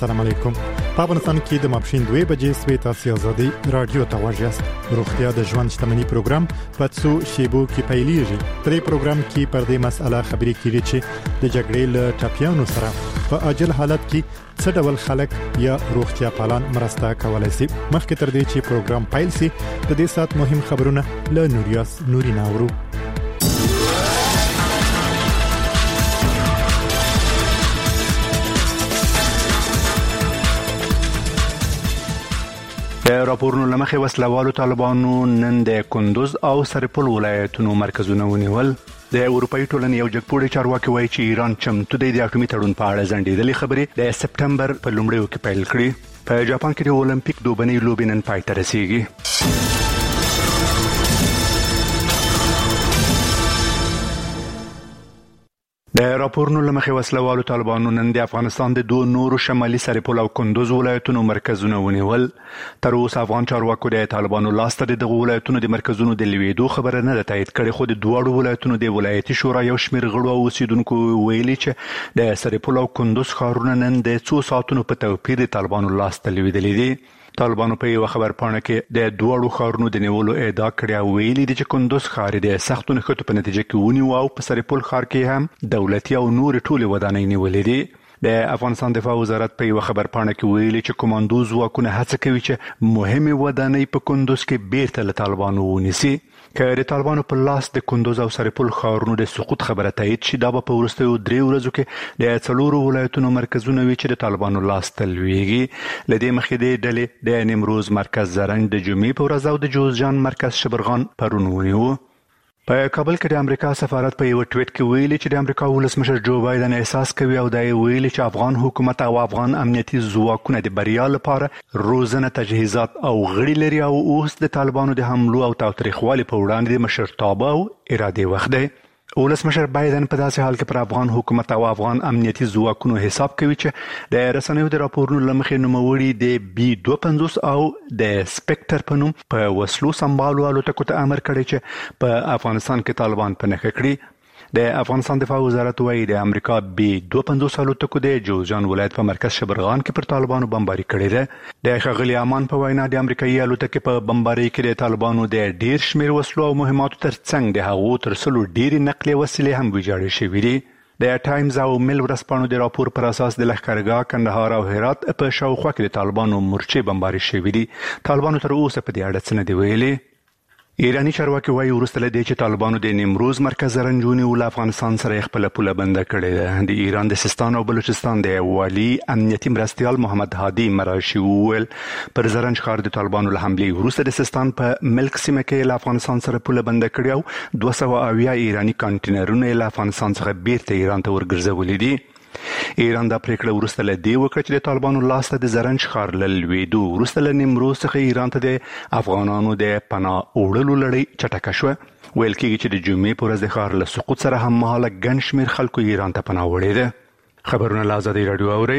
السلام علیکم. په افغانستان کې د ماپښین 2 بجې سوي تاسو آزادي رادیو ته واجیاست. روغتیا د ژوند شتمنۍ پروګرام په څو شیبو کې پیلېږي. په دې پروګرام کې پر دې مسله خبرې کیږي چې د جګړې له ټاپیانو سره په عاجل حالت کې څه ډول خلک یا روغتیا پالان مرسته کولای شي. مخکې تر دې چې پروګرام پیل شي د دې سات مهم خبرونه له نورینا اورو. راپورونو لمخې وسلوالو طالبانو نن د کندوز او سرپل ولایتونو مرکزونه ونیول. د اروپאי ټولنې یو جګپوړی چارواکي وایي چې ایران چمتو دی د اټومي تړون په اړه ځنډېدلې خبرې د سپټمبر په لومړیو کې پیل کړې. په جاپان کې د اولمپیک دوبنۍ لوبې نن پای ته رسیږي. د راپورونو لمخې وسلوالو طالبانو نن د افغانستان د دوه نورو شمالي سرپل او کندوز ولایتونو مرکزونه ونیول. تر اوسه افغان چارواکو د طالبانو لاسته د ولایتونو د مرکزونو د لویدو خبره نه ده تایید کړې، خو د دوه ولایتونو د ولایتي شورا یو شمېر غړو او اوسیدونکو ویلي چې د سرپل او کندوز ښارونه نن د څو ساعتونو په توپیر د طالبانو لاسته لویدلي دي. طالبانو په یو خبرپاڼه کې د دوه ښارونو د نیولو ادعا کړې او ویلي دي چې کندوز ښار د سختو نښتو په نتیجه کې ونیو او په سرپل ښار کې هم دولتي او نور ټولې ودانۍ نیولې دي. د افغانستان دفاع وزارت په یو خبرپاڼه کې ویلي چې کمانډو ځواکونه هڅه کوي چې مهمه ودانۍ په کندوز کې بیرته له طالبانو ونیسي. که د طالبانو په لاس د کندوز او سرپل ښارونو د سقوط خبره تایید شي، دا به په وروستیو 3 ورځو کې د 4 ولایتونو مرکزونه وي چې د طالبانو لاس ته لویږي. له دې مخکې د ډلې د نیمروز مرکز زرنج د جمعې په ورځ او د جوزجان مرکز شبرغان پرون ونیو. په کابل کې د امریکا سفارت په یو ټویټ کې ویلي چې د امریکا ولسمشر جو بایدن احساس کوي او دا ویلي چې افغان حکومت او افغان امنیتي ځواکونه د بریا لپاره روزنه، تجهیزات او غړي لري او اوس د طالبانو د حملو او تاوتریخوالي په وړاندې د مشرتابه او اراده وخت دی. ولسمشر بایدن په داسې حال کې پر افغان حکومت او افغان امنیتي ځواکونو حساب کوي چې د رسنیو د راپورونو لمخې نوموړي د B-52 او د سپیکټر په نوم په وسلو سمبالو الوتکو ته امر کړی چې په افغانستان کې طالبان په نښه کړي. د افغانستان دفاع وزارت وایي د امریکا B-52 الوتکو د جوزجان ولایت په مرکز شبرغان کې پر طالبانو بمباري کړې ده. د ښاغلي امان په وینا د امریکایي الوتکې په بمباري کې د طالبانو د ډیر شمېر وسلو او مهماتو ترڅنګ د هغو تر 100 ډېرې نقلي وسیلې هم ویجاړې شوې دي. د ټایمز او میل ورځپاڼو د راپور پر اساس د لښکرګاه، کندهار او هرات په شاوخوا کې د طالبانو مورچې بمباري شوې دي. طالبانو تر اوسه په دې اړه څه نه دي ویلي. ایرانی چارواکي وایي وروسته له دې چې طالبانو د نیمروز مرکز زرنج ونیو، له افغانستان سره خپله پوله بنده کړې ده. د ایران د سیستان او بلوچستان د والي امنیتي مرستیال محمد هادي مراشي وویل پر زرنج ښار د طالبانو له حملې وروسته د سیستان په ملک سیمه کې له افغانستان سره پوله بنده کړې او 270 ایرانی کانټینرونه له افغانستان څخه بیرته ایران ته ورګرځولي دي. ایران دا پریکړه وروسته له دې وکړه چې د طالبانو لاسته د زرنج ښار له لویدو وروسته له نیمروز څخه ایران ته د افغانانو د پناه وړلو لړۍ چټکه شوه. ویل کېږي چې د جمعې په ورځ د ښار له سقوط سره هممهاله ګڼ شمېر خلکو ایران ته پناه وړې ده. خبرونه له آزادۍ راډیو اورئ.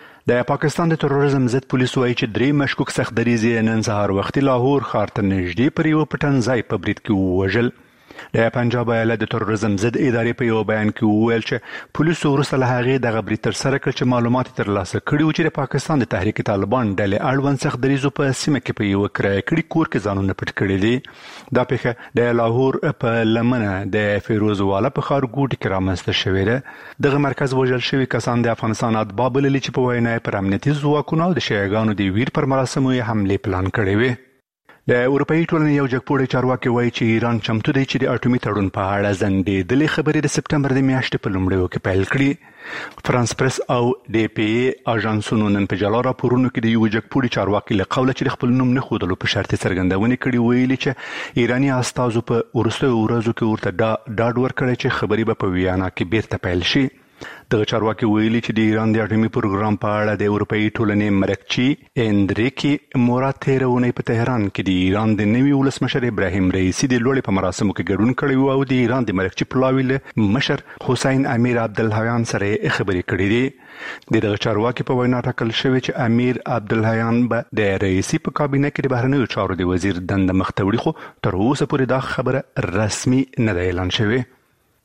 د پاکستان د تروریزم ضد پولیسو وایي چې 3 مشکوک سخت دریځ نن سهار وختي لاهور ښار ته نږدې پر یو پټنځای په برید کې ووژل. د پنجاب ایالت د تروریزم ضد ادارې په یو بیان کې وویل چې پولیسو وروسته له هغې دغه برید ترسره کړ چې معلومات ترلاسه کړي وو چې د پاکستان د تحریک طالبان ډلې اړوند سخت دریځو په سیمه کې په یو کرایه کړي کور کې ځانونه پټ کړي دي. دا پیښه د لاهور په لمنه د فیروز والا په ښارګوټي کې رامنځته شوې ده. دغه مرکز وژل شوي کسان د افغانستان اتباع بللي چې په وینا پر امنیتي ځواکونو او د شیعهګانو د ویر پر مراسمو یې حملې پلان کړې وې. د اروپאי ټولنې یو جګپوړی چارواکي وایي چې ایران چمتو دی چې د اټومي تړون په اړه ځنډېدلې خبرې د سپټمبر د میاشتې په لومړیو کې پیل کړي. فرانس پریس او DPA اژانسونو نن په جلا راپورونو کې د یو جګپوړي چارواکي له قوله چې د خپل نوم نه ښودلو په شرط څرګندونې کړي ویلي چې ایراني استازو په وروستیو ورځو کې ورته ډاډ ورکړی چې خبرې به په ویانا کې بیرته پیل شي. دغه چارواکي ویلي چې د ایران د اټومي پروګرام په اړه د اروپאי ټولنې مرکچي اندریکی موراتیره ونې په تهران کې د ایران د نوي ولسمشر ابراهیم رئیسی د لوړې په مراسمو کې ګډون کړی او د ایران د مرکچي پلاوي له مشر حسین امیر عبدالحیان سره خبرې کړې دي. دغه چارواکي په وینا ټاکل شوی چې امیر عبدالحیان به د رئیسی په کابینه کې د بهرنیو چارو د وزیر دنده مخ ته وړي، خو تر اوسه پورې دا خبره رسمي نه ده اعلان شوې.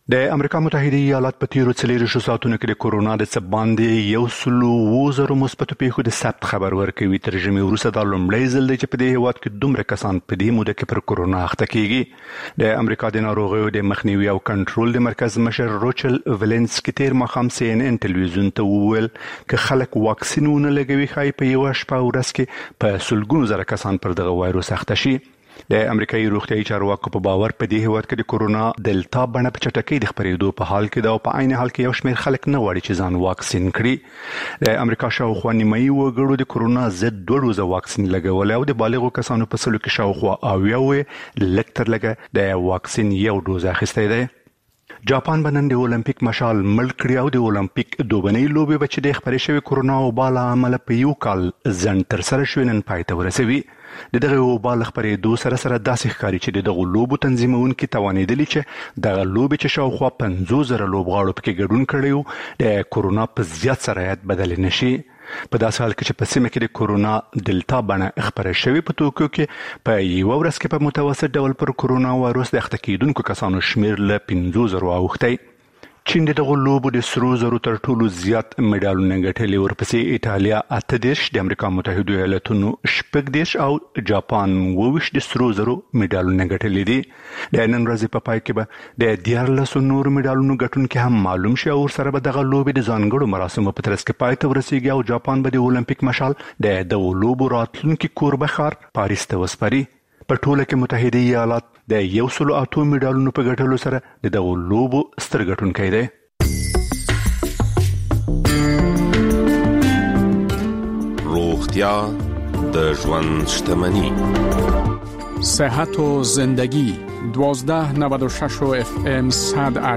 د امریکا متحده ایالات په تیرو 24 ساعتونو کې د کورونا د څه 1,000 مثبت پیښو د ثبت خبر ورکوي. ترجمه وروسته د لومړی ځل دی چې په دې هیواد کې دومره کسان په دې موده کې پر کورونا اخته کیږي. د امریکا د ناروغیو د مخنیوي او کنټرول د مرکز مشر روچل ولنسکي تیر مخام CNN ټلویزیون ته وویل چې خلک واکسینونه لګوي خای په یو شپه ورځ کې په سلګونو زره کسان پر دغه وایروس اخته شي. د امریکایي روغتیايي چارواکو په باور په دې هیواد کې د کورونا دلتا بڼه په چټکۍ د خپرېدو په حال کې دا او په عین حال کې یو شمېر خلک نه غواړي چې ځان واکسین کړي. د امریکا شاوخوا نیمایي وګړو د کورونا ضد 2 ډوزه واکسین لګول او د بالغو کسانو په سلو کې شاوخوا 90 لږ تر لږه د واکسین یو ډوز اخیستی دی. جاپان بنن د اولمپیک مشال ملک کړی او د اولمپیک دوبنۍ لوبې بچ د خبرې شوی کورونا او بالا عمل په یو کال ځن تر سره شوینن پایته ورسوي. دغه وبال خبرې سره داسې ښکاري چې دغه لوبو تنظیمونکو توانیدلی چې دغه لوبې چې شاوخوا 50,000 لوبغاړو پکې ګډون کړي د کورونا په زیات سرعت بدل نشي. په داسې حال کې چې په سیمه کې د کورونا دلتا بڼه خبره شوی په توکیو کې په یو ورځ کې په متوسط ډول پر کورونا وایروس د اخته کیدونکو کسانو شمیر له 50,000 اوښتی. چین دغه لوبو د 100,000 تر ټولو زیات مډالونه ګټلي، ورپسې ایتالیا 38، د امریکا متحده ایالاتونو 14 او جاپان 22 د 100,000 مډالونه ګټلي دي. د نن ورځې په پای کې به د 14 نور مډالونو ګټونکي هم معلوم شي او سره به دغه لوبې د ځانګړو مراسمو په ترڅ کې پای ته ورسیږي او جاپان به د اولمپیک مشال د دغه لوبو راتلونکي کوربه ښار پاریس ته وسپاري. په ټوله کې متحده ایالات د 108 مډالونو په ګټلو سره د دغه لوبو ستر ګټونکی دی. روغتیا د ژوند شتمني. صحت و زندگی 1296 FM 100